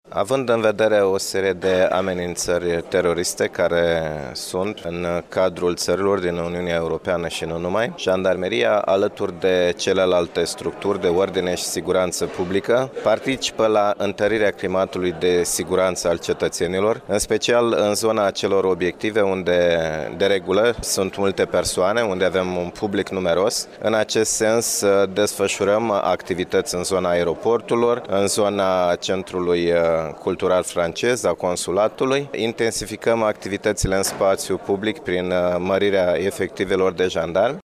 Având în vedere o serie de amenințări teroriste care sunt în cadrul țărilor din Uniunea Europeană și nu numai, Jandarmeria, alături de celelalte structuri de ordine și siguranță publică, participă la întărirea climatului de siguranță al cetățenilor, în special în zona acelor obiective unde, de regulă, sunt multe persoane, unde avem un public numeros. În acest sens, desfășurăm activități în zona aeroporturilor, în zona centrului cultural francez, a consulatului. Intensificăm activitățile în spațiu public prin mărirea efectivelor de jandarmi.